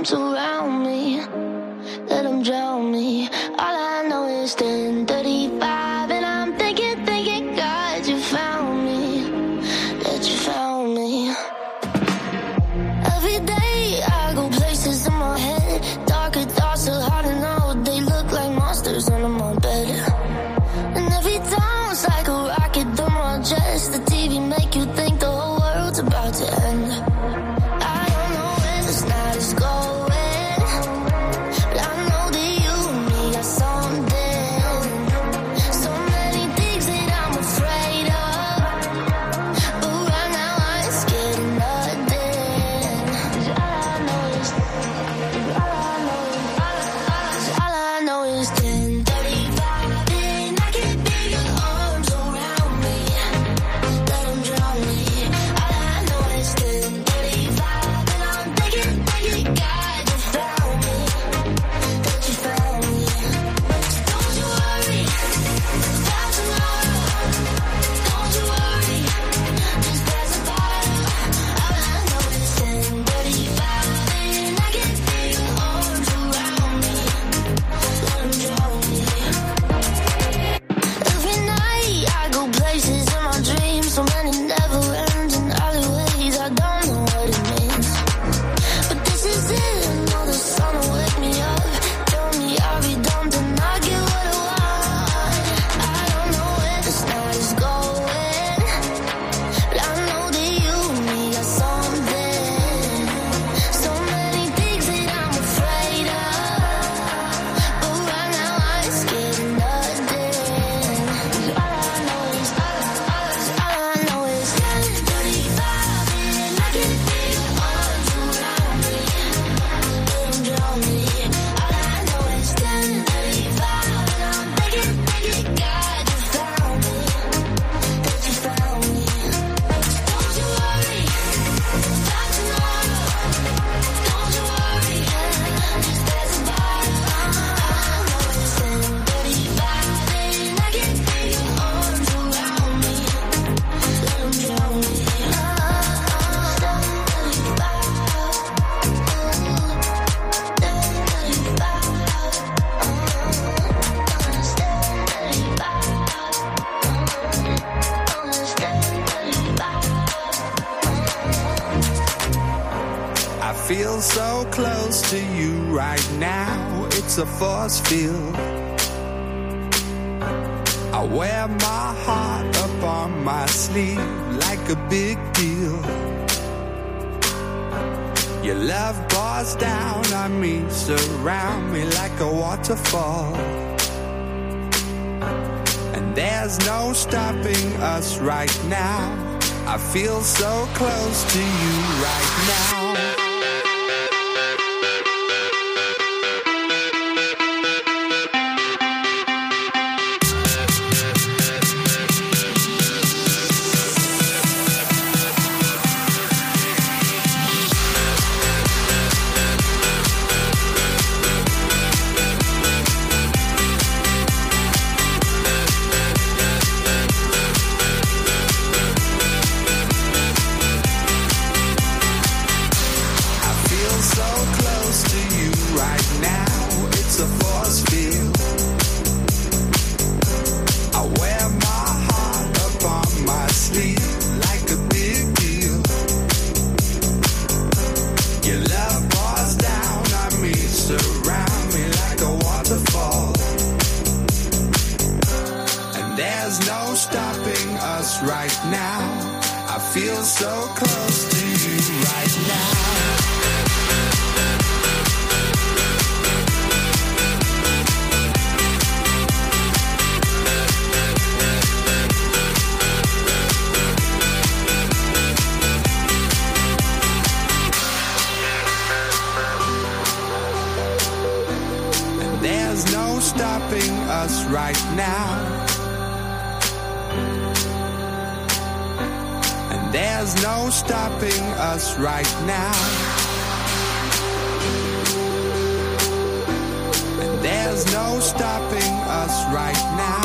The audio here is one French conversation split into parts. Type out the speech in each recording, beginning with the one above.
arms around me, let them drown me. All I know is 10:35 and I'm thinking, God, you found me, that you found me. Every day I go places in my head, darker thoughts are hard to know, they look like monsters under my bed. And every time it's like a rocket through my chest, the TV make you think the whole world's about to end. I don't know where this night is going, but I know that you and me got something. So many things that I'm afraid of, but right now I ain't scared of nothing. 'Cause all I know is 10:35 and I can feel your arms around me, let them drown me. All I know is 10:35 and I'm thinking, God, you found me, that you found me. So don't you worry about tomorrow, don't you worry, just pass the bottle. All I know is 10:35 and I can feel your arms around me, let them drown me. Every night I go places in my dreams, so many never ends in alleyways, I don't know what it means. But this is it, I know the sun will wake me up, tell me I'll be dumb to not get what I want. I don't know where this night is going, but I know that you and me got something. So many things that I'm afraid of, but right now I ain't scared of nothing. 'Cause all I know is 10:35 and I can feel your arms around me, let them drown me. All I know is 10:35 and I'm thinking, God, you found me, that you found me. Don't you worry about tomorrow, don't you worry, just pass the bottle. All I know is 10:35 and I can feel your arms around me, let them drown me. I feel so close to you right now, it's a force field. I wear my heart up on my sleeve like a big deal. Your love pours down on me, surround me like a waterfall. And there's no stopping us right now. I feel so close to you right now. Right now, I feel so close to you right now. And there's no stopping us right now. There's no stopping us right now. And there's no stopping us right now.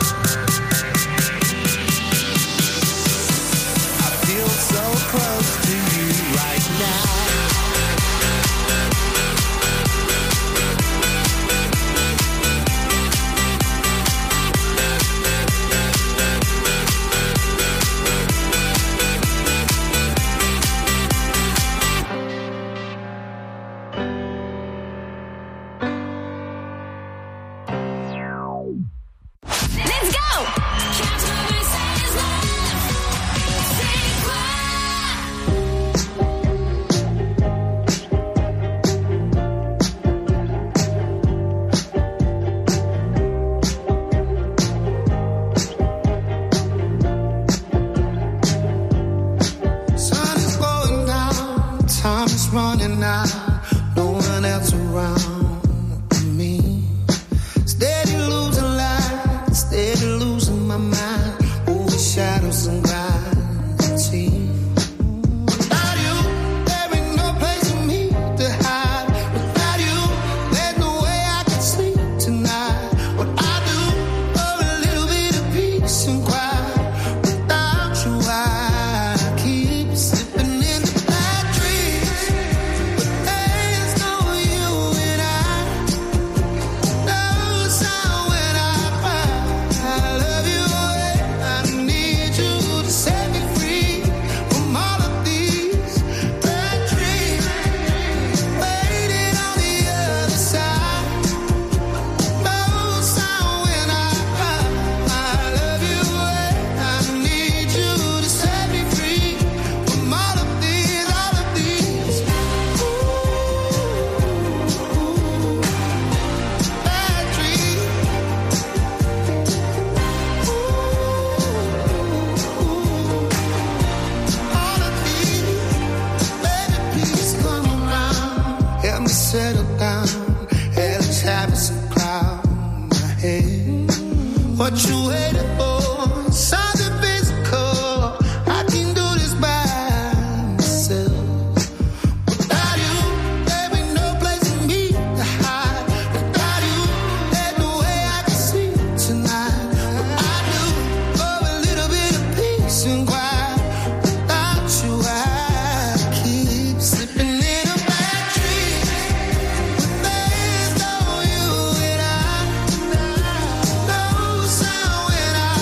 I feel so close to you right now. What you waiting for? Something physical. I can do this by myself. Without you, there be no place for me to hide. Without you, there's no way I can sleep tonight. I do for a little bit of peace and quiet. Without you, I keep slipping in a bad dream. When there's no you and I, no sound when I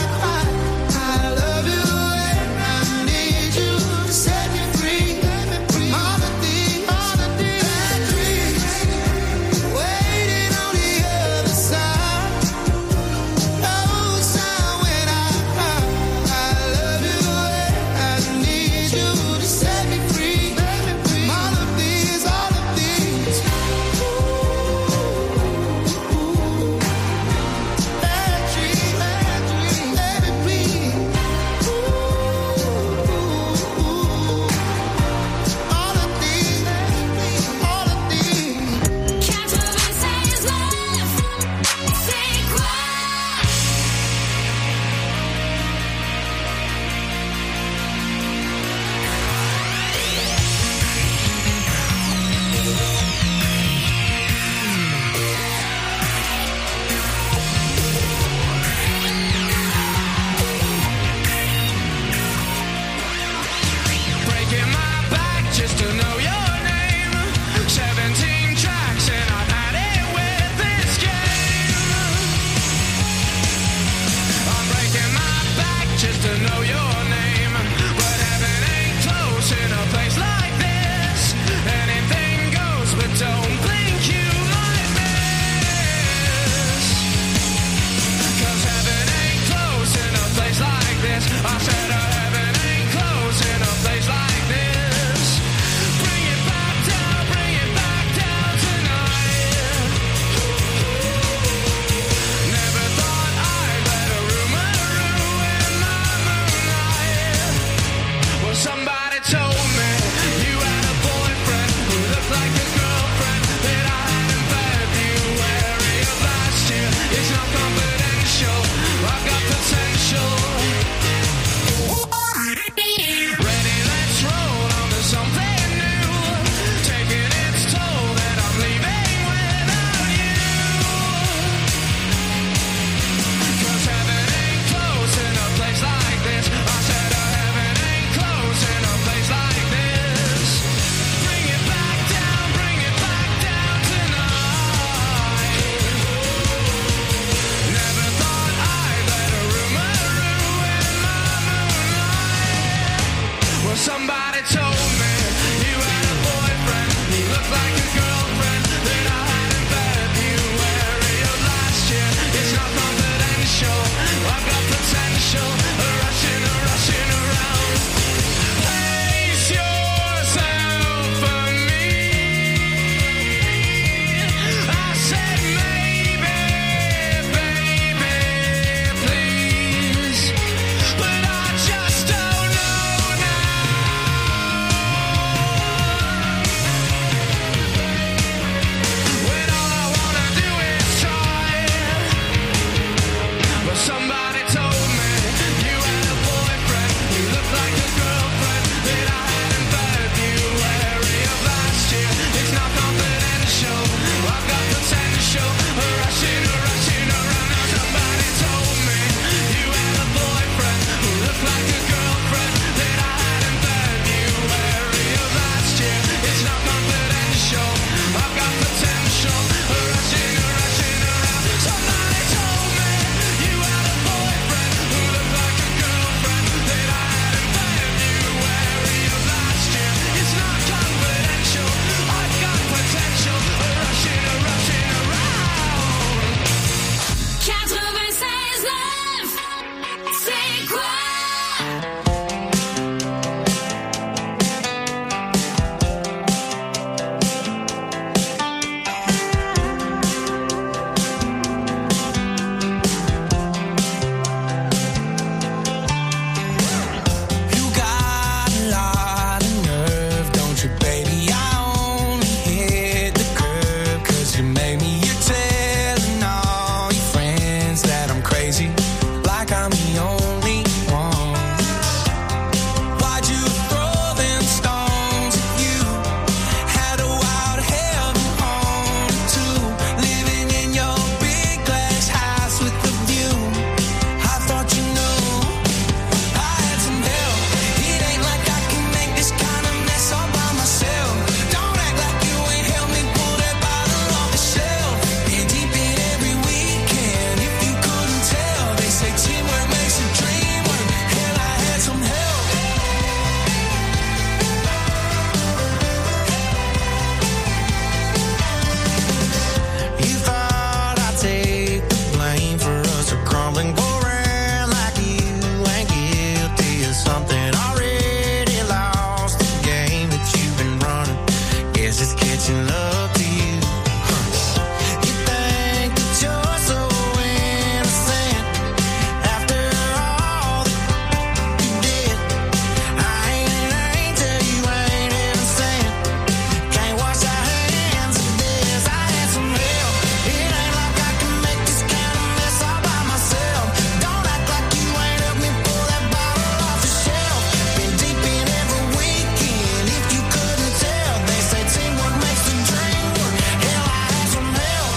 making love to you. You think that you're so innocent after all that you did. I ain't an angel, you ain't innocent. Can't wash our hands of this. I had some help. It ain't like I can make this kind of mess all by myself. Don't act like you ain't helped me pull that bottle off the shelf. Been deep in every weekend, if you couldn't tell. They say teamwork makes the dream work. Hell, I had some help.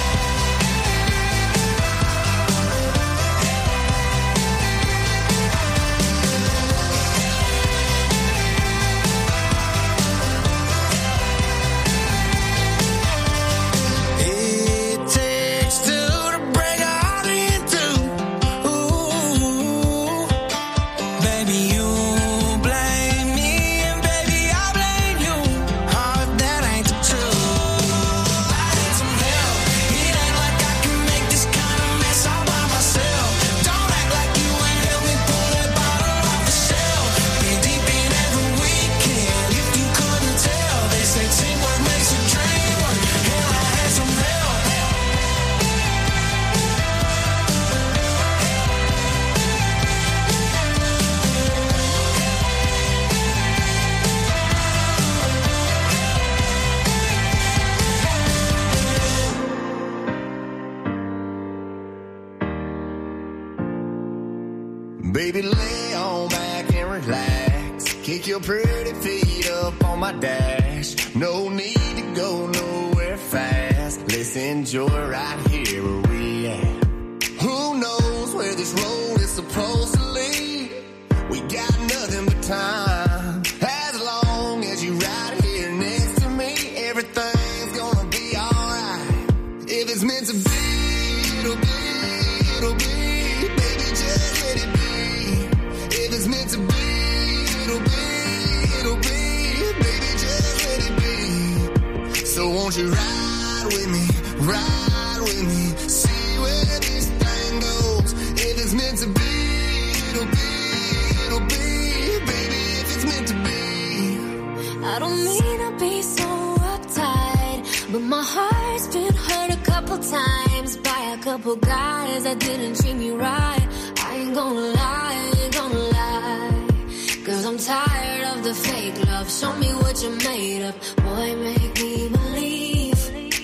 It takes two to break a heart in two. Ooh, baby, you blame me and baby I blame you. Oh, if that ain't the truth. I need some help. It ain't like I can make this kind of mess all by myself. Don't act like you ain't helped me pull that bottle off the shelf. Been deep in every weekend, if you couldn't tell. They say teamwork makes a dream work. Hell, I had some help. Baby, lay on back and relax. Kick your pretty feet up on my dash. No need to go nowhere fast. Let's enjoy right here where we at. Who knows where this road is supposed to lead? We got nothing but time. As long as you right here next to me, everything's gonna be alright. If it's meant to be, it'll be, it'll be. Baby, just let it be. If it's meant to be, it'll be, it'll be. Baby, just let it be. So won't you ride with me, ride with me, see where this thing goes. If it's meant to be, it'll be, it'll be. Baby, if it's meant to be. I don't mean to be so uptight, but my heart's been hurt a couple times by a couple guys that didn't treat me right. I ain't gonna lie, ain't gonna lie, 'cause I'm tired of the fake love. Show me what you're made of, boy, make me believe.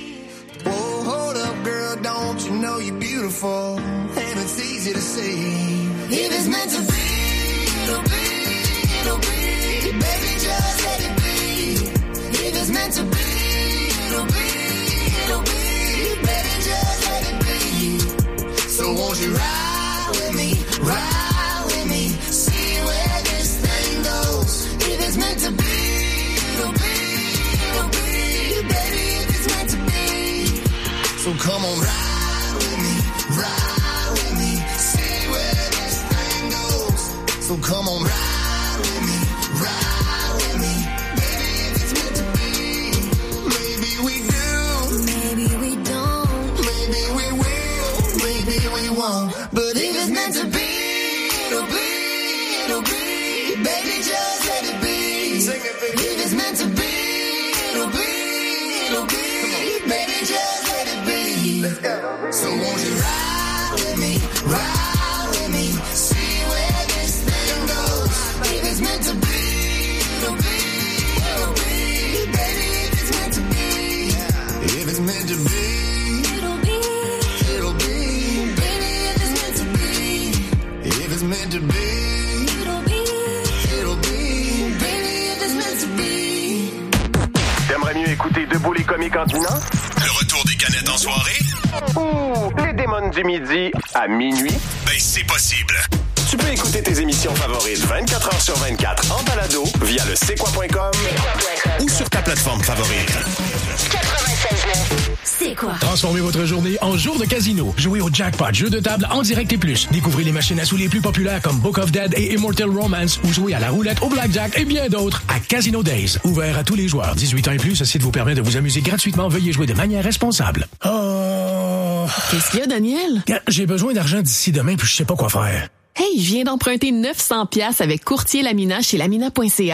Whoa, hold up, girl, don't you know you're beautiful? And it's easy to see. If it's meant to be, it'll be, it'll be. Baby, just let it be. If it's meant to be, it'll be, it'll be. Baby, just let it be. So won't you ride with me, ride with me, see where this thing goes. If it's meant to be, it'll be, it'll be. Baby, if it's meant to be. So come on, ride with me, ride with me, see where this thing goes. So come on, ride with me, ride with me, baby, if it's meant to be. Maybe we do, Maybe we don't. maybe we will, maybe we won't. But if it's meant to be, it'll be, it'll be. Baby, just let it be. Sing it, baby. If it's meant to be, it'll be, it'll be. Baby, just let it be. Let's go. So won't you ride with me, ride with me, see where this thing goes. If it's meant to be, it'll be, it'll be. Baby, if it's meant to be, If it's meant to be, It'll be, it'll be. baby, if it's meant to be. If it's meant to be, It'll be, it'll be. baby, if it's meant to be. T'aimerais mieux écouter Debout les comiques en dînant? Le retour des canettes en soirée? Ou les démons du midi à minuit? Ben, c'est possible. Tu peux écouter tes émissions favorites 24 heures sur 24 en balado via le c'est-quoi.com Ou sur ta plateforme favorite. 96.9. C'est quoi? Transformez votre journée en jour de casino. Jouez au jackpot, jeux de table en direct et plus. Découvrez les machines à sous les plus populaires comme Book of Dead et Immortal Romance ou jouez à la roulette, au blackjack et bien d'autres à Casino Days. Ouvert à tous les joueurs. 18 ans et plus, ce site vous permet de vous amuser gratuitement. Veuillez jouer de manière responsable. Oh... Qu'est-ce qu'il y a, Daniel? J'ai besoin d'argent d'ici demain puis je sais pas quoi faire. Hey, je viens d'emprunter 900$ avec Courtier Lamina chez Lamina.ca.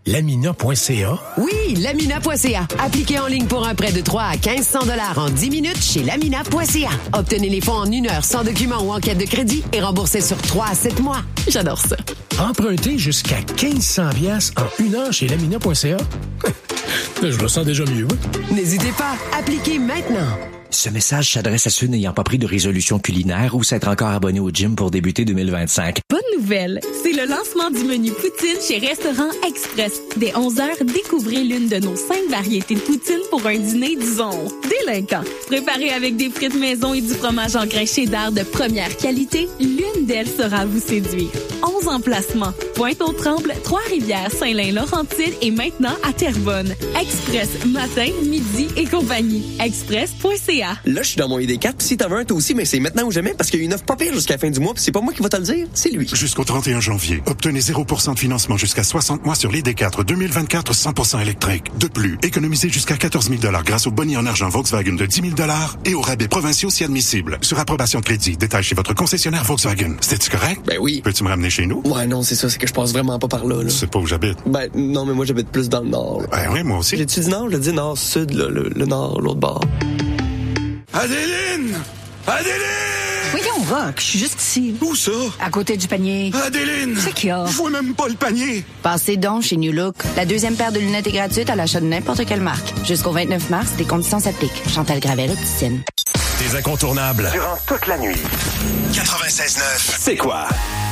Lamina.ca? Oui, Lamina.ca. Appliquez en ligne pour un prêt de 3 à 1500 $ en 10 minutes chez Lamina.ca. Obtenez les fonds en 1 heure sans document ou enquête de crédit et remboursez sur 3 à 7 mois. J'adore ça. Empruntez jusqu'à 1500 $ en 1 heure chez Lamina.ca? Je me sens déjà mieux. N'hésitez pas, appliquez maintenant. Ce message s'adresse à ceux n'ayant pas pris de résolution culinaire ou s'être encore abonnés au gym pour débuter 2025. Bonne nouvelle! C'est le lancement du menu poutine chez Restaurant Express. Dès 11h, découvrez l'une de nos 5 variétés de poutine pour un dîner, disons, délinquant. Préparé avec des frites maison et du fromage en grain cheddar de première qualité, l'une d'elles saura vous séduire. 11 emplacements. Pointe-aux-Trembles, Trois-Rivières, Saint-Lin-Laurentide et maintenant à Terrebonne. Express, matin, midi et compagnie. Express.ca. Là, je suis dans mon ID4, pis si t'en veux un, toi aussi, mais c'est maintenant ou jamais, parce qu'il y a une offre pas pire jusqu'à la fin du mois, pis c'est pas moi qui va te le dire, c'est lui. Jusqu'au 31 janvier, obtenez 0% de financement jusqu'à 60 mois sur l'ID4 2024 100% électrique. De plus, économisez jusqu'à 14 000 $ grâce au boni en argent Volkswagen de 10 000 $ et aux rabais provinciaux si admissibles. Sur approbation de crédit, détail chez votre concessionnaire Volkswagen. C'était-tu correct? Ben oui. Peux-tu me ramener chez nous? Ouais, non, c'est ça, c'est que je passe vraiment pas par là. Tu sais pas où j'habite? Ben, non, mais moi, j'habite plus dans le nord. Là. Ben oui, moi aussi. J'ai-tu dit nord? Je dis nord-sud, là, le nord, l'autre bord. Adéline! Adéline! Voyons, Rock, je suis juste ici. Où ça? À côté du panier. Adéline! C'est qu'il y a? Je vois même pas le panier. Passez donc chez New Look. La deuxième paire de lunettes est gratuite à l'achat de n'importe quelle marque. Jusqu'au 29 mars, des conditions s'appliquent. Chantal Gravel, opticienne. Des incontournables. Durant toute la nuit. 96.9. C'est quoi?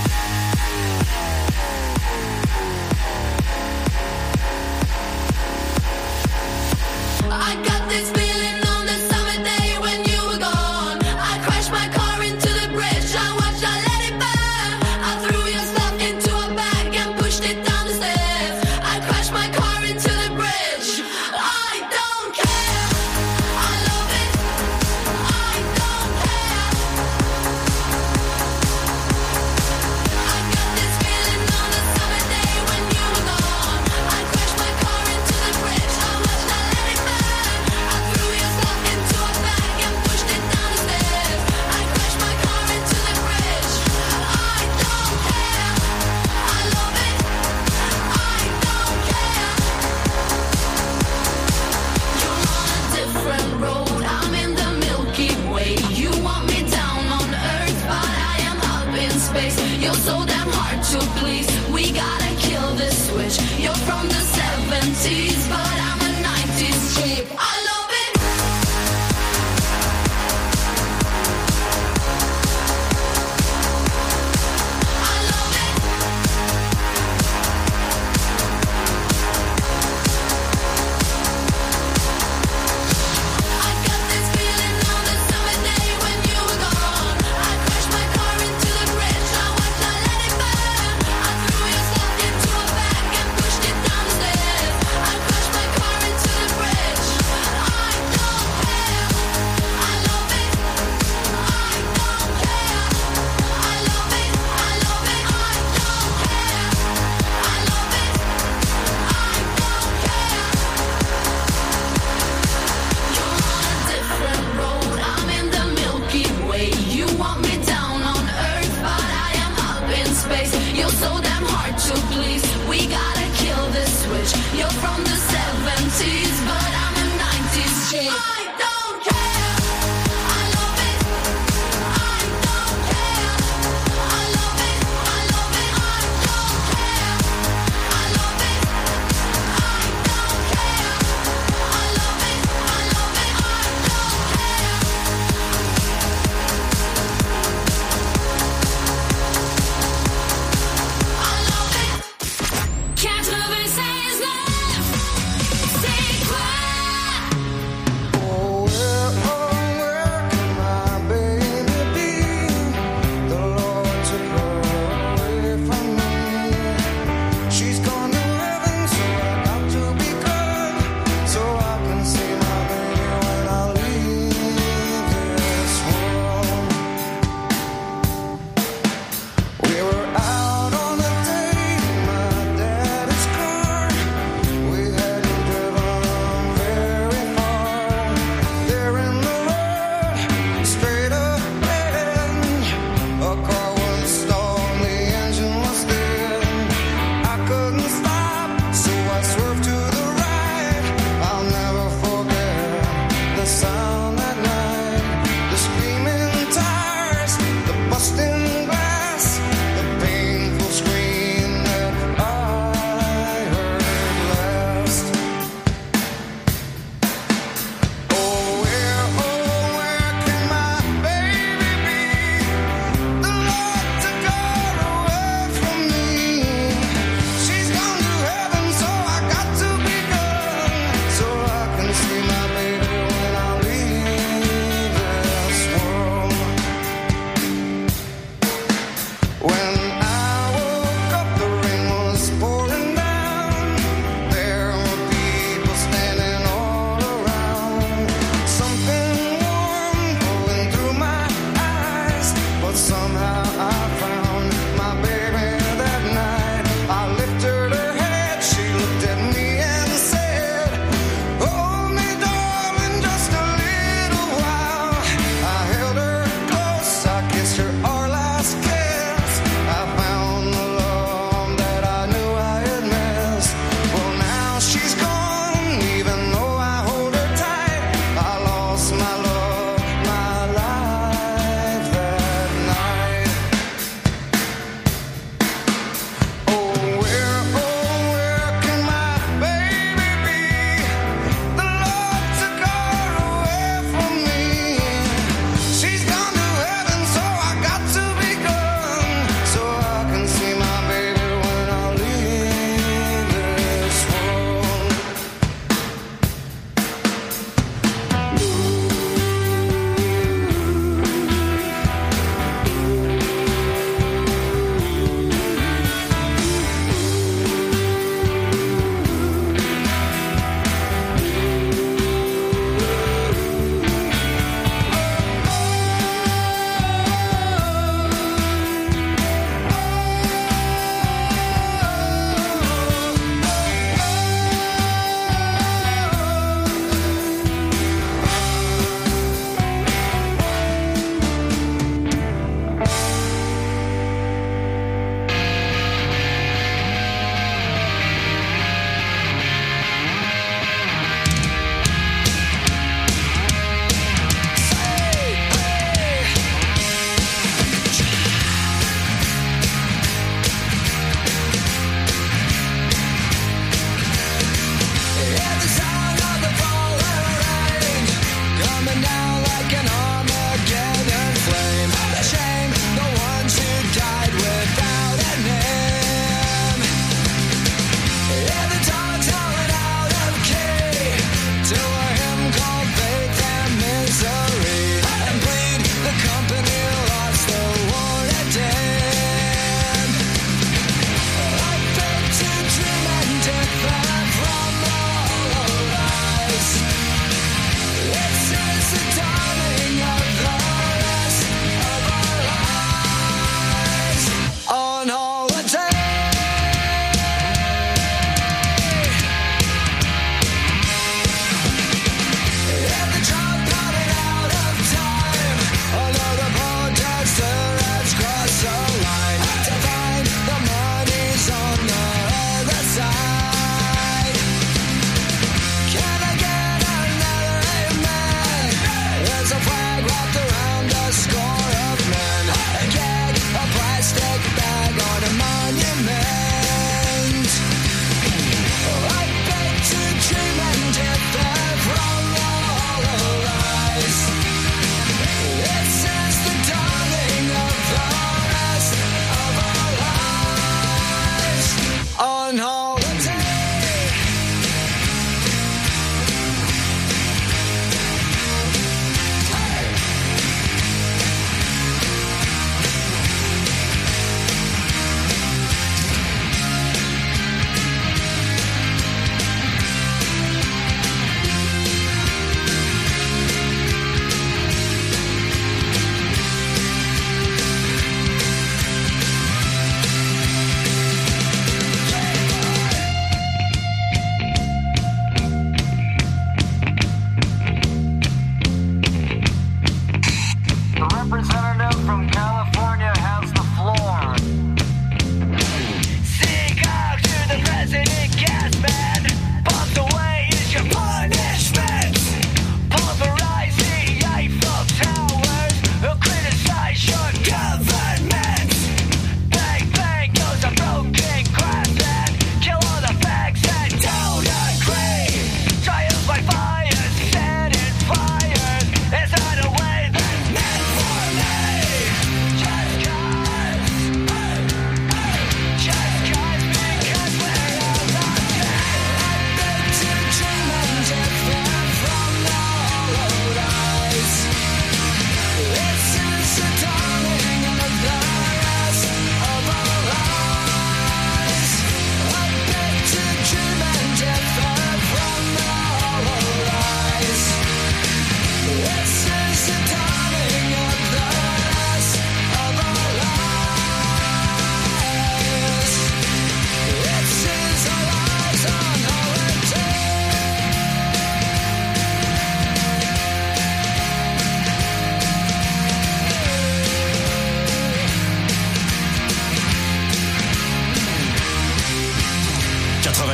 I got this feeling on the summer day when you were gone. I crashed my car into the bridge. I watched, I let it burn. I threw your stuff into a bag and pushed it down the stairs. I crashed my car into the bridge. I don't care. I love it. I don't care. I got this feeling on the summer day when you were gone. I crashed my car into the bridge. I watched, I let it burn. You're so damn hard to please. We gotta kill this switch. You're from the 70s, but I'm a 90s chick. I love it. I love it. I got this feeling on the summer day when you were gone. I crashed my car into the bridge. I watched, I let it burn. I threw your stuff into a bag and pushed it down the stairs. I crashed my car into the bridge.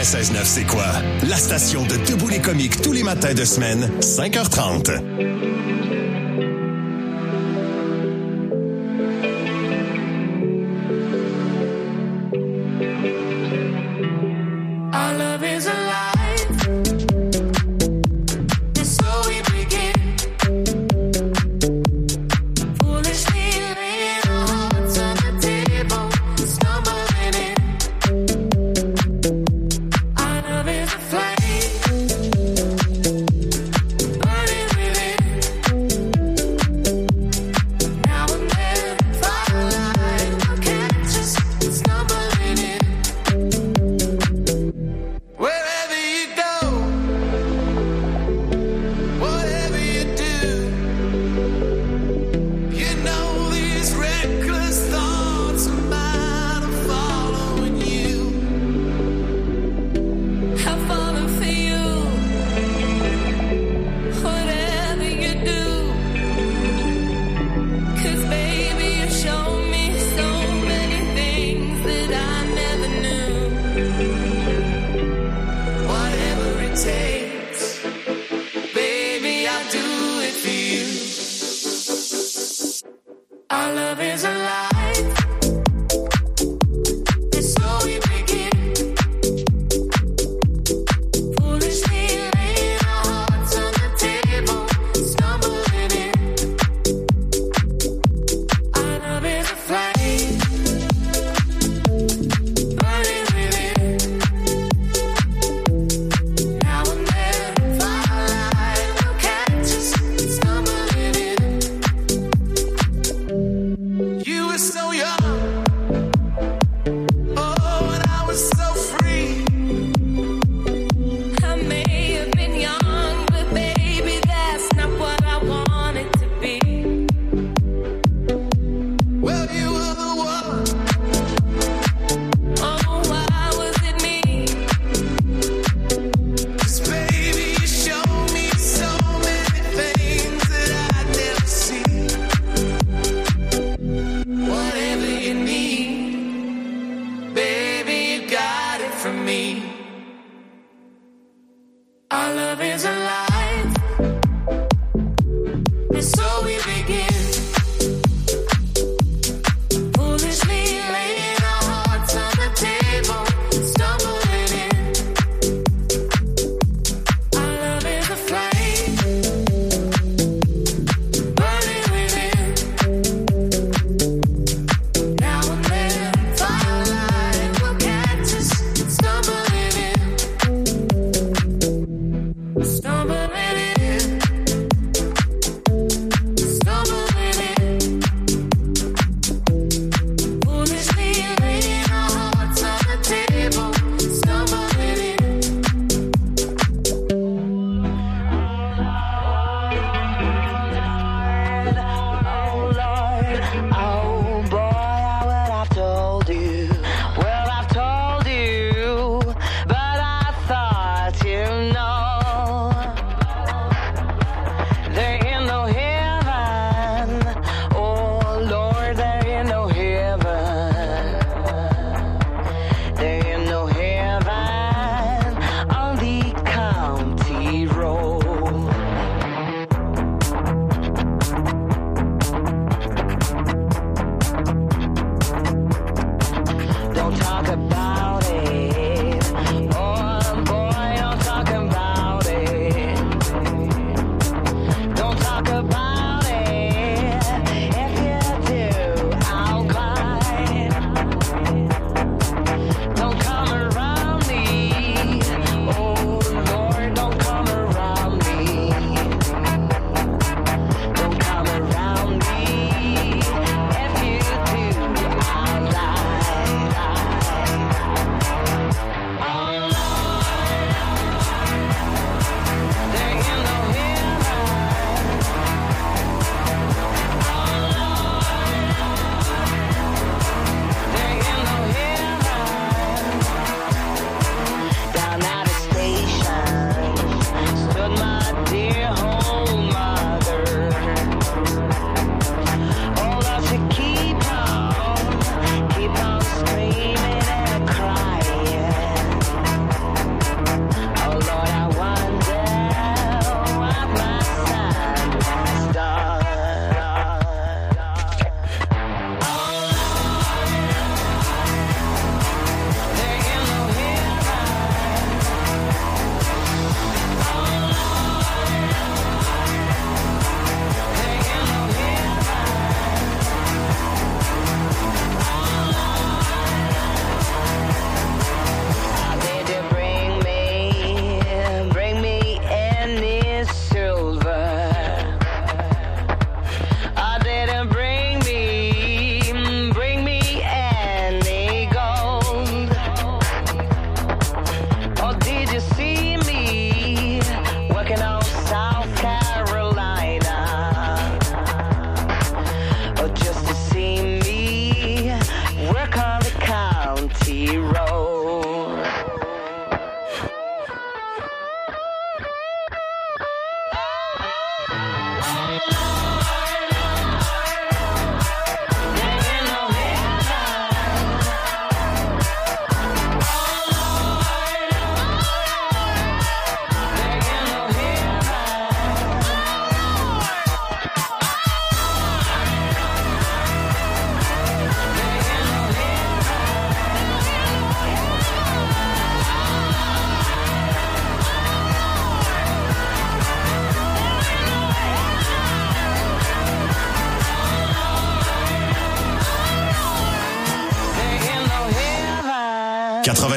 96.9, c'est quoi? La station de Debout les comiques tous les matins de semaine, 5h30. Our love is alive. It's so we begin. Foolishly laying our hearts on the table, stumbling in. Our love is a flame, burning within. Now and then, firelight will catch us stumbling in. Wherever you go, whatever you do, you know these reckless thoughts of mine are following you. I've fallen for you, whatever you do. 'Cause baby, you show me so many things that I never knew. Whatever it takes, baby, I'll do it for you. Our love is alive. It's so we begin. Foolishly laying our hearts on the table, stumbling in. Our love is a flame, burning within. Now and then, firelight will catch us stumbling in. You were so young, oh, and I was so free. I may have been young, but baby, that's not what I wanted to be. Well, you were the one. Oh, why was it me? 'Cause baby, you showed me so many things that I'd never seen. Whatever you need, baby, you got it from me. Our love is alive. And so we begin. Foolishly laying our hearts on the table, stumbling in. Our love is a flame, burning within. Now and then, firelight will catch us stumbling in. Stumbling in. Stumbling in. Foolishly laying our hearts on the table, stumbling in. Oh boy, I would have told you. Well, I've told you, but I thought you know.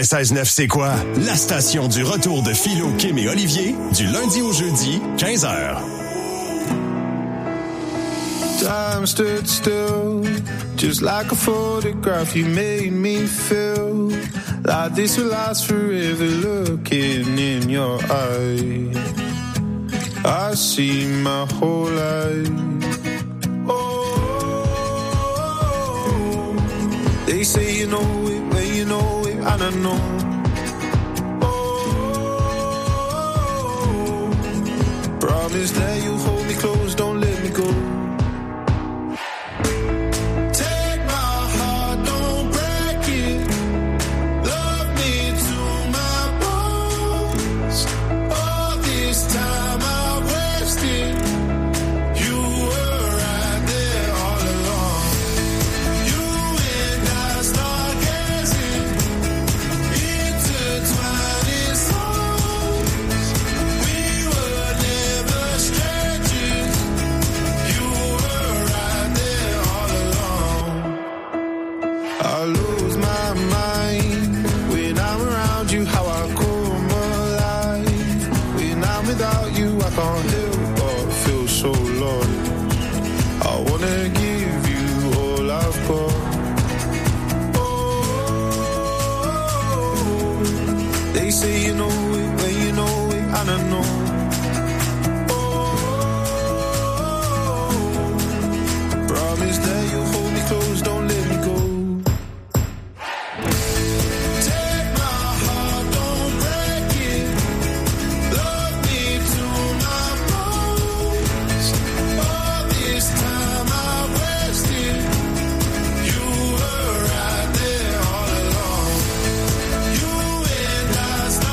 96.9, c'est quoi? La station du retour de Philo, Kim et Olivier, du lundi au jeudi, 15h. Time stood still, just like a photograph. You made me feel like this will last forever. Looking in your eyes, I see my whole life. Oh, they say you know it, but you know it, I don't know. Oh, promise that you'll hold me close, don't let me go. Say you know it, when you know it, I don't know. Oh, promise that you'll hold me close, don't let me go. Take my heart, don't break it. Love me to my bones. All this time I wasted, you were right there all along. You and I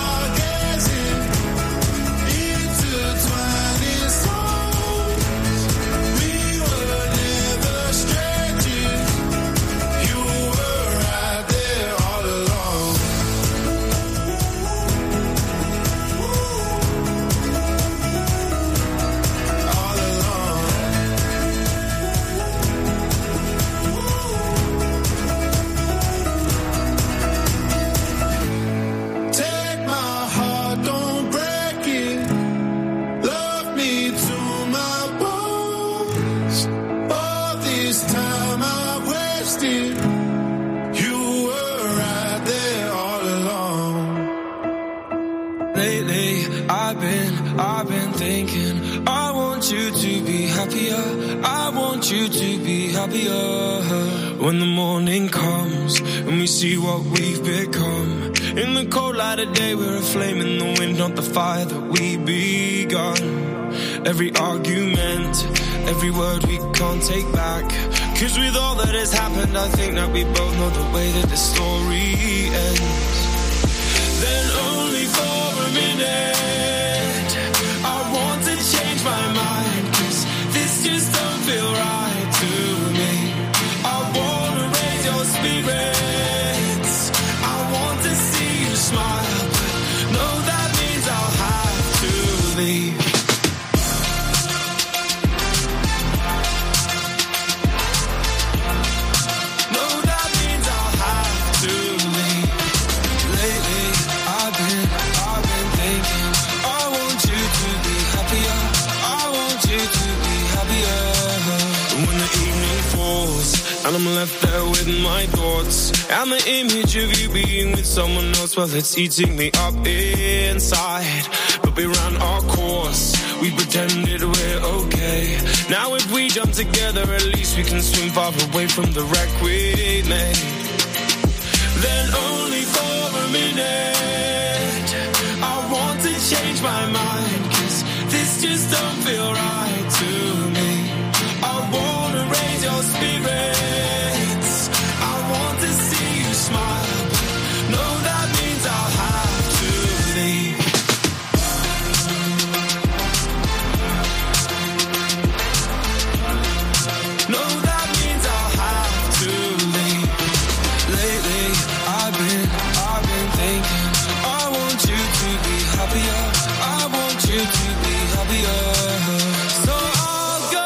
I've been thinking, I want you to be happier. I want you to be happier. When the morning comes and we see what we've become. In the cold light of day, we're a flame in the wind, not the fire that we begun. Every argument, every word we can't take back. 'Cause with all that has happened, I think that we both know the way that the story ends. Then only for a minute change my mind, 'cause this just don't feel right to me. I wanna raise your spirits, I want to see you smile, but no, that means I'll have to leave. No, that means I'll have to leave. Lately, I've been thinking, I want you to be happier. I want you to be happier. When the evening falls and I'm left there with my thoughts and the image of you being with someone else, well, it's eating me up inside. But we ran our course, we pretended we're okay. Now if we jump together, at least we can swim far away from the wreck we made. Then only for a minute I want to change my mind, 'cause this just don't feel right to me. I wanna raise your spirits, I want to see you smile, but no, that means I'll have to leave. No, that means I'll have to leave. Lately, I've been thinking, I want you to be happier. I want you to be happier. So I'll go.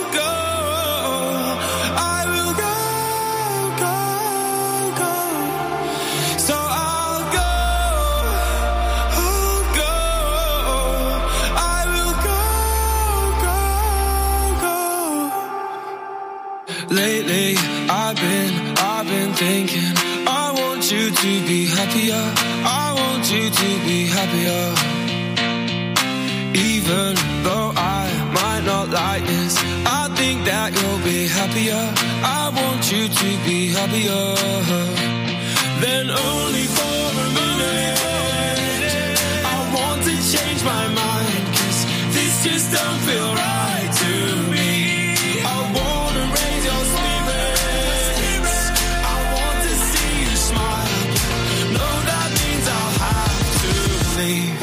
I will go. Lately, I've been thinking, I want you to be happier. I want you to be happier. Even though I might not like this, I think that you'll be happier. I want you to be happier. Then only for a minute, I want to change my mind, 'cause this just don't feel right to me. I wanna raise your spirits, I want to see you smile. No, that means I'll have to leave.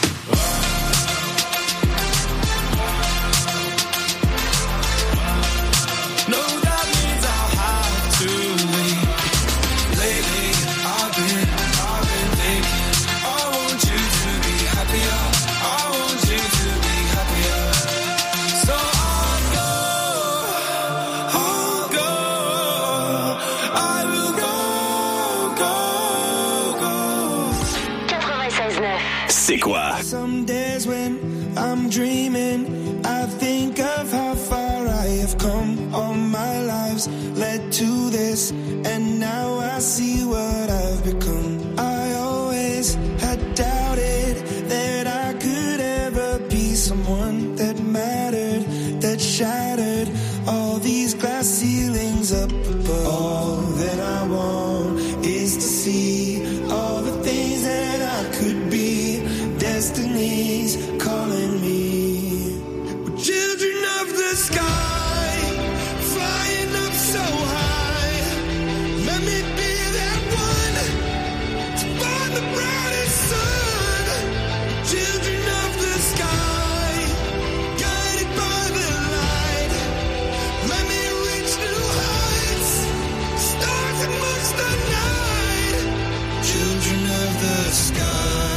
No, that means I'll have to leave. Lately, I've been thinking, I want you to be happier. I want you to be happier. So I'll go, I will go. 96.9. C'est quoi? Some days when I'm dreaming, I think of how far I have come. All my lives led to this, and now I see what I've become. I always had doubted that I could ever be someone that mattered, that shattered all these glass ceilings up above. All that I want is to see all the things that I could be. Destiny's calling me. We're children of the sky, flying up so high. Let me be that one to find the brightest sun. Children of the sky, guided by the light. Let me reach new heights, stars amongst the night. Children of the sky.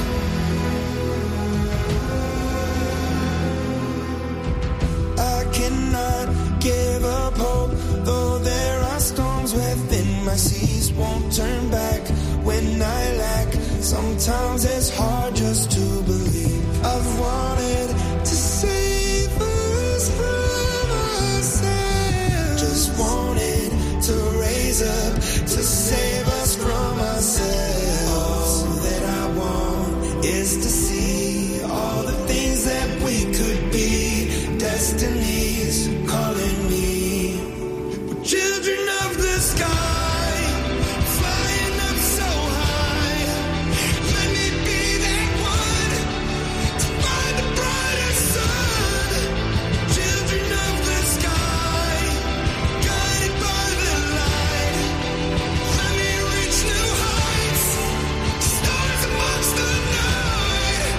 I cannot give up hope, though there are storms within my seas. Won't turn back when I lack. Sometimes it's hard just to believe. I've wanted to save us from ourselves. Just wanted to raise up to save us from ourselves. All that I want is to see all the things that we could be. Destiny's calling me. We're children of the sky, flying up so high. Let me be that one to find the brightest sun. Children of the sky, guided by the light. Let me reach new heights, stars amongst the night.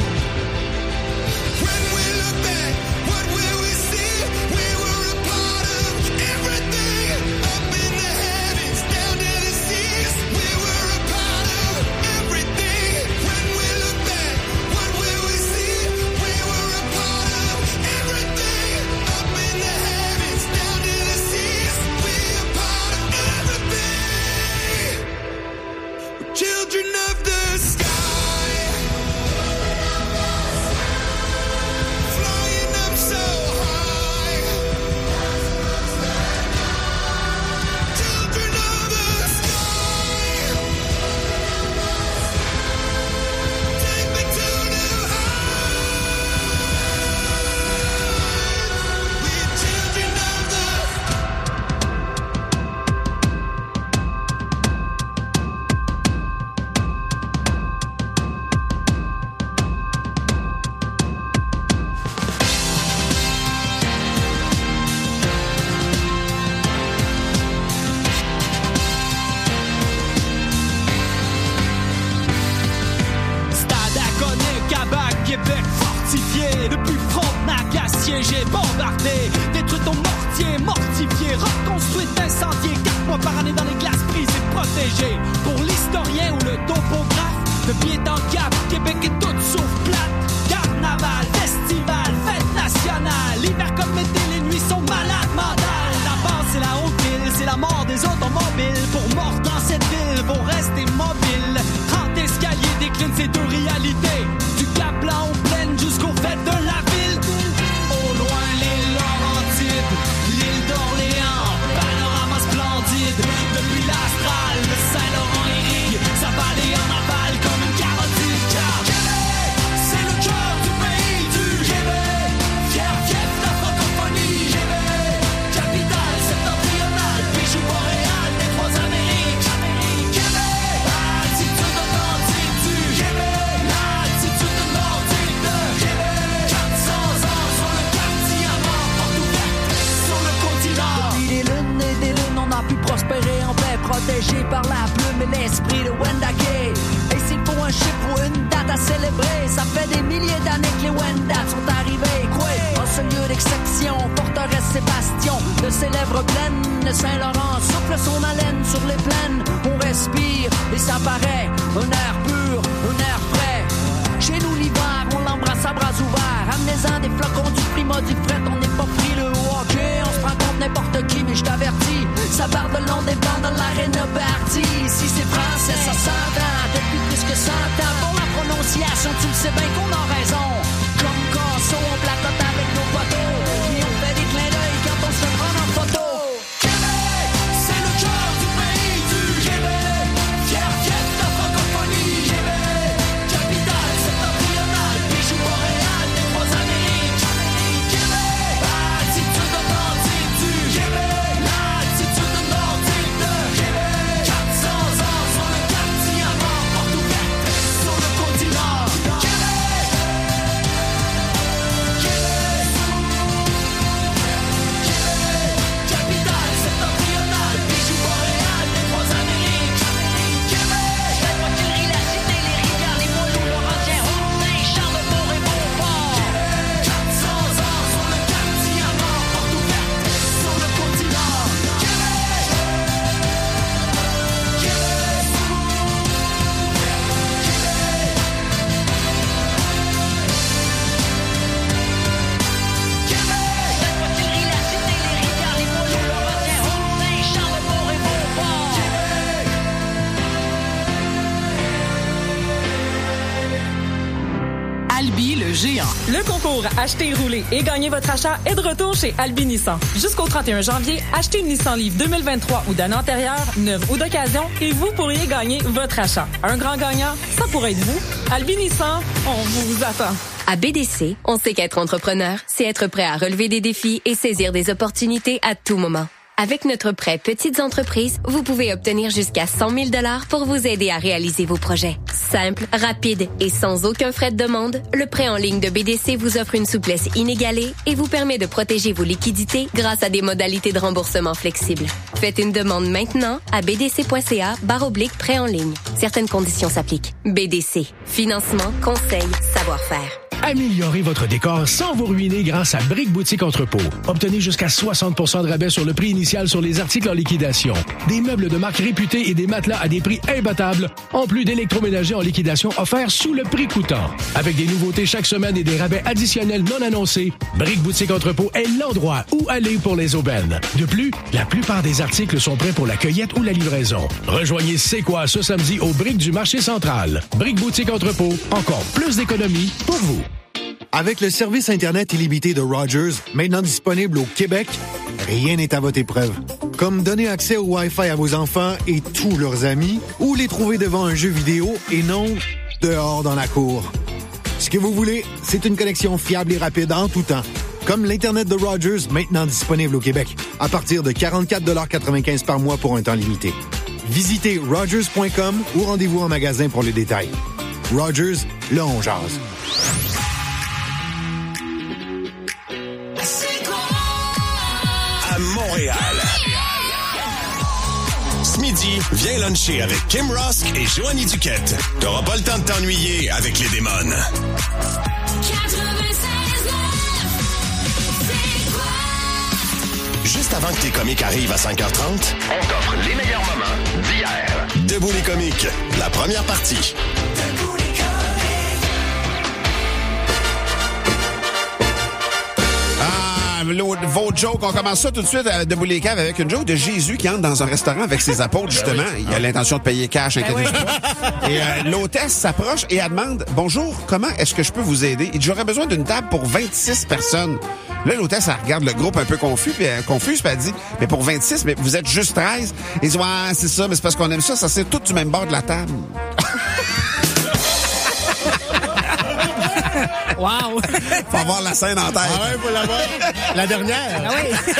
When we look back, what will we see? We were a part of everything, up in the heavens, down to the seas. We were a part of everything. When we look back, what will we see? We were a part of everything, up in the heavens, down to the seas. We are part of everything. We're children of the sky, flying up so high. Children of the sky, take me to new heights. We're children of the Stade Iconique, Québec, Québec fortifié. Depuis Frontenac à siégé, bombardé. Détruit ton mortier, mortifié. Reconstruit, incendié. 4 mois par année dans les glaces prises et protégées. Pour l'historien ou le topographe, de pied en cap, Québec est toute sauf plate. Carnaval, festival, fête nationale. L'hiver comme l'été, les nuits sont malades mentales. La base, c'est la haute ville, c'est la mort des automobiles. Pour mordre dans cette ville, vont rester mobiles. 30 escaliers déclinent ces deux réalités. Du Cap Blanc aux plaines jusqu'aux fêtes de la ville. Au loin, l'île Laurentide, l'île d'Orléans. l'esprit de Wendake. Et s'il faut un chiffre ou une date à célébrer, ça fait des milliers d'années que les Wendat sont arrivés. Quoi? En ce lieu d'exception, forteresse Sébastien, de ses lèvres pleines, le Saint-Laurent souffle son haleine sur les plaines. On respire et ça paraît un air pur, un air frais. Chez nous l'hiver, on l'embrasse à bras ouverts. Amenez-en des flocons du prima du fret, on n'est pas frileux au hockey. On se prend contre n'importe qui, mais je t'avertis, ça barre le long des bancs dans l'aréna Barty. Si c'est français, ça s'entend depuis plus que 100 ans. Pour la prononciation, tu le sais bien qu'on a raison. Comme Casso, on placote avec nos poteaux. Et on fait des clins d'œil quand on se prend en photo. Québec, c'est le cœur du pays du Québec. Fier, fier de ta francophonie. Québec, capitale septentrionale, bijou boréal des trois Amériques. Québec, attitude authentique du Québec. L'attitude nordique de Québec. 400 ans sur le cap diamant, porte ouverte sur le continent. Québec, Québec, capitale septentrionale, bijou boréal des trois Amériques. Québec, la poitrine, la cité, les rivières, les mots, Laurentien, Roubaix, Charlebourg et Beauport. 400 ans sur le cap diamant, porte ouverte sur le continent. Albi le géant. Le concours Achetez, roulez et gagnez votre achat est de retour chez Albi Nissan. Jusqu'au 31 janvier, achetez une Nissan Leaf 2023 ou d'année antérieure, neuve ou d'occasion, et vous pourriez gagner votre achat. Un grand gagnant, ça pourrait être vous. Albi Nissan, on vous attend. À BDC, on sait qu'être entrepreneur, c'est être prêt à relever des défis et saisir des opportunités à tout moment. Avec notre prêt Petites entreprises, vous pouvez obtenir jusqu'à 100 000 $ pour vous aider à réaliser vos projets. Simple, rapide et sans aucun frais de demande, le prêt en ligne de BDC vous offre une souplesse inégalée et vous permet de protéger vos liquidités grâce à des modalités de remboursement flexibles. Faites une demande maintenant à bdc.ca/prêt en ligne. Certaines conditions s'appliquent. BDC. Financement, conseil, savoir-faire. Améliorez votre décor sans vous ruiner grâce à Brick Boutique Entrepôt. Obtenez jusqu'à 60 % de rabais sur le prix initial sur les articles en liquidation. Des meubles de marque réputée et des matelas à des prix imbattables, en plus d'électroménager en liquidation offerts sous le prix coûtant. Avec des nouveautés chaque semaine et des rabais additionnels non annoncés, Brick Boutique Entrepôt est l'endroit où aller pour les aubaines. De plus, la plupart des articles sont prêts pour la cueillette ou la livraison. Rejoignez C'est quoi ce samedi au Brick du marché central. Brick Boutique Entrepôt, encore plus d'économies pour vous. Avec le service Internet illimité de Rogers, maintenant disponible au Québec, rien n'est à votre épreuve. Comme donner accès au Wi-Fi à vos enfants et tous leurs amis, ou les trouver devant un jeu vidéo et non dehors dans la cour. Ce que vous voulez, c'est une connexion fiable et rapide en tout temps. Comme l'Internet de Rogers, maintenant disponible au Québec, à partir de 44,95 $ par mois pour un temps limité. Visitez rogers.com ou rendez-vous en magasin pour les détails. Rogers, là on jase. À Montréal. Ce midi, viens luncher avec Kim Rosk et Joanie Duquette. T'auras pas le temps de t'ennuyer avec les démons. Juste avant que tes comiques arrivent à 5h30, on t'offre les meilleurs moments d'hier. Debout les comiques, la première partie. Vos jokes, on commence ça tout de suite à Debout les caves avec une joke de Jésus qui entre dans un restaurant avec ses apôtres, justement. Il a l'intention de payer cash, inquiétez-vous pas. Et l'hôtesse s'approche et elle demande « Bonjour, comment est-ce que je peux vous aider? » Il dit « J'aurais besoin d'une table pour 26 personnes. » Là, l'hôtesse, elle regarde le groupe un peu confuse, puis elle dit « Mais pour 26, mais vous êtes juste 13? » Il dit « Ouais, c'est ça, mais c'est parce qu'on aime ça, ça c'est tout du même bord de la table. » Wow! Faut avoir la scène en tête. Ah ouais, faut l'avoir. La dernière. Ah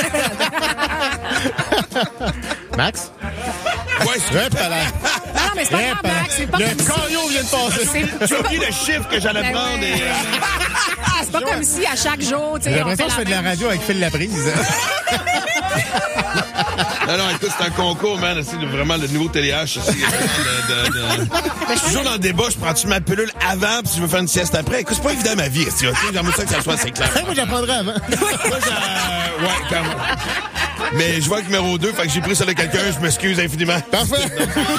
oui. Max? Ouais, c'est vrai, pas là. Non, mais c'est pas grave, Max. C'est pas le comme caillot vient de passer. J'ai oublié le chiffre que j'allais prendre. Et... c'est pas comme si à chaque jour, tu sais. J'ai l'impression que je fais de la radio avec Phil Laprise. Non, écoute, c'est un concours, man. C'est vraiment le nouveau TDAH. Je suis toujours dans le débat. Je prends-tu ma pilule avant puis je veux faire une sieste après? Écoute, c'est pas évident ma vie. J'aimerais ça que ça soit assez clair. Moi, j'apprendrais avant. Ouais, quand même. Mais je vois que numéro 2, fait que j'ai pris ça de quelqu'un. Je m'excuse infiniment. Parfait.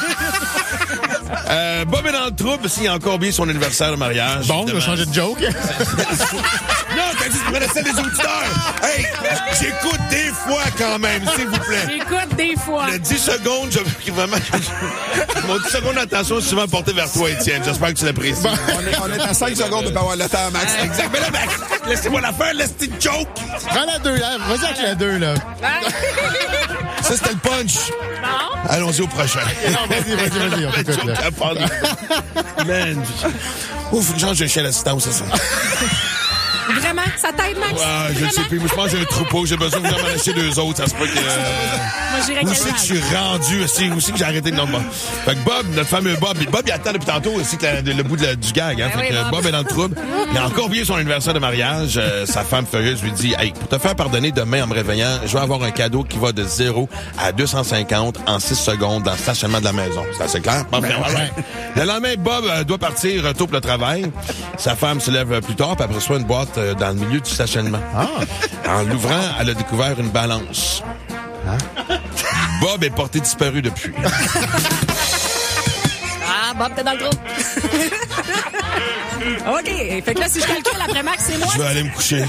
Bob est dans le trouble s'il a encore oublié son anniversaire de mariage. Bon, je vais changer de joke. Non, t'as dit que tu prenais celle des auditeurs. Hey, j'écoute des fois quand même, s'il vous plaît. J'écoute des fois. Le 10 secondes, mon 10 secondes d'attention est souvent porté vers toi, Étienne. J'espère que tu l'apprécies. Bon. On est à 5 secondes de pas avoir le temps, Max. Exact. Mais là, Max, laissez-moi la faire, laisse-moi joke. Prends la 2, là. Vas-y avec la 2, là. Ça, c'était le punch. Non. Allons-y au prochain. Non, vas-y, on t'écoute, là. Man. Ouf, une chance de chien d'assistance, c'est ça. Vraiment? Ça t'aide, Max? Ouais, je ne sais plus. Moi, je pense que j'ai un troupeau. J'ai besoin de venir m'en acheter 2 autres. Ça se peut que... Moi, j'irais où c'est que je suis rendu aussi? Où c'est que j'ai arrêté de nommer? Fait que Bob, notre fameux Bob, il attend depuis tantôt aussi que le bout du gag. Hein? Fait que Bob est dans le trouble. Il a encore oublié son anniversaire de mariage. Sa femme furieuse lui dit, hey, pour te faire pardonner demain en me réveillant, je vais avoir un cadeau qui va de 0 à 250 en 6 secondes dans le stationnement de la maison. C'est assez clair? Le lendemain, Bob doit partir tôt pour le travail. Sa femme se lève plus tard puis elle reçoit une boîte dans le milieu du stationnement. En l'ouvrant, elle a découvert une balance. Bob est porté disparu depuis. Ah, Bob, t'es dans le trou. OK. Fait que là, si je calcule après Max, c'est moi. Je vais aller me coucher.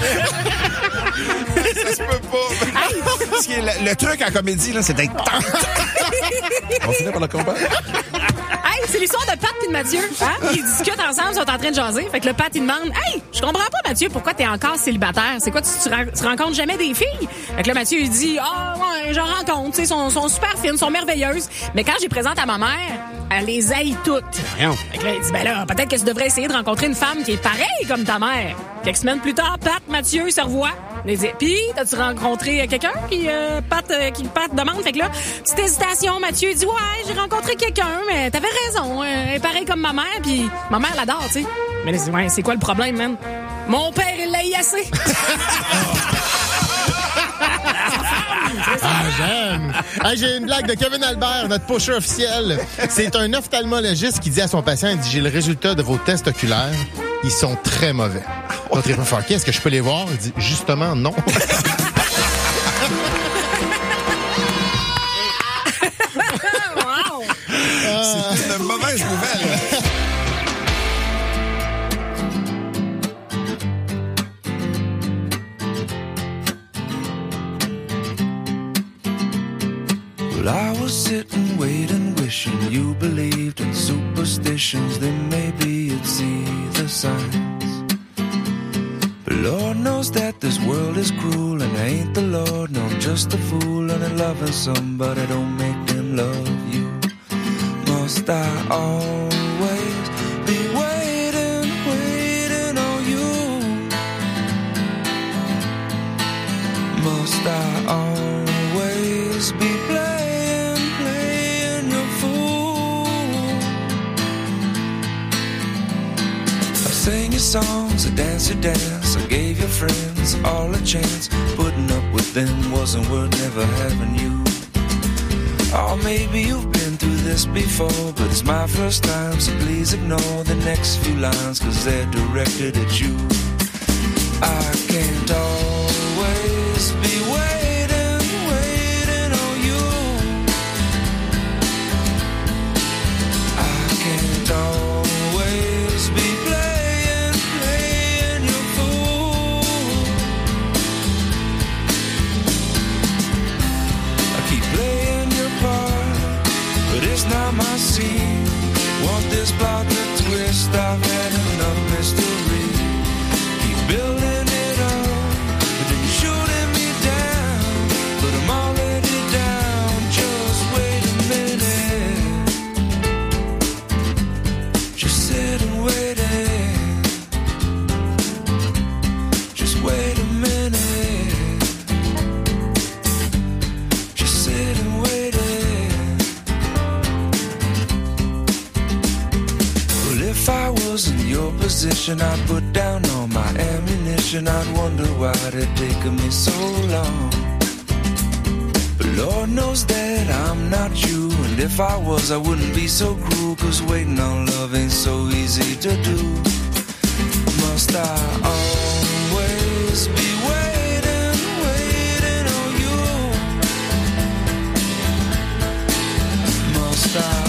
Ça se peut pas. Le truc en comédie, là, c'est d'être tente. On finit par le combattre. Hey, c'est l'histoire de Pat et de Mathieu. Hein? Ils discutent ensemble, ils sont en train de jaser. Fait que le Pat, il demande, hey, je comprends pas, Mathieu, pourquoi t'es encore célibataire? C'est quoi, tu rencontres jamais des filles? Fait que là, Mathieu, il dit, ouais, j'en rencontre, tu sais, sont super fines, sont merveilleuses. Mais quand je les présente à ma mère, elle les haït toutes. Fait que là, il dit, ben là, peut-être que tu devrais essayer de rencontrer une femme qui est pareille comme ta mère. Quelques semaines plus tard, Pat, Mathieu se revoient. Il dit, puis, t'as-tu rencontré quelqu'un qui Pat demande? Fait que là, petite hésitation, Mathieu dit, ouais, j'ai rencontré quelqu'un, mais t'avais raison. Elle est pareille comme ma mère, puis ma mère l'adore, tu sais. Mais là, ouais, c'est quoi le problème, man? Mon père, il l'a assez. J'aime. J'ai une blague de Kevin Albert, notre pusher officiel. C'est un ophtalmologiste qui dit à son patient, il dit, j'ai le résultat de vos tests oculaires. Ils sont très mauvais. L'autre, il va faire, est-ce que je peux les voir? Il dit, justement, non. Wow! C'est une mauvaise nouvelle. Well, I was sitting, waiting, wishing you believed in superstitions. Then maybe you'd see the signs. But Lord knows that this world is cruel, and I ain't the Lord. No, I'm just a fool, and I'm loving somebody don't make them love you. Must I always be waiting, waiting on you? Must I always be playing your fool? I sang your songs, I danced your dance, I gave your friends all a chance. Putting up with them wasn't worth never having you. Oh, maybe you've been through this before, but it's my first time, so please ignore the next few lines, 'cause they're directed at you. I can't always be waiting, waiting on you. I can't always be playing, playing your fool. I keep playing your part, but it's not my scene. Want this plot to twist, I've had enough mystery. Keep building it up, but then you're shooting me down. But I'm already down, just wait a minute. Just sit and wait it. Just wait a minute. Just sit and wait it. Well, if I was in your position, I'd put down all my ammunition. I'd wonder why it taken me so long. But Lord knows that I'm not you. And if I was, I wouldn't be so cruel. 'Cause waiting on love ain't so easy to do. Must I always be waiting on you? Must I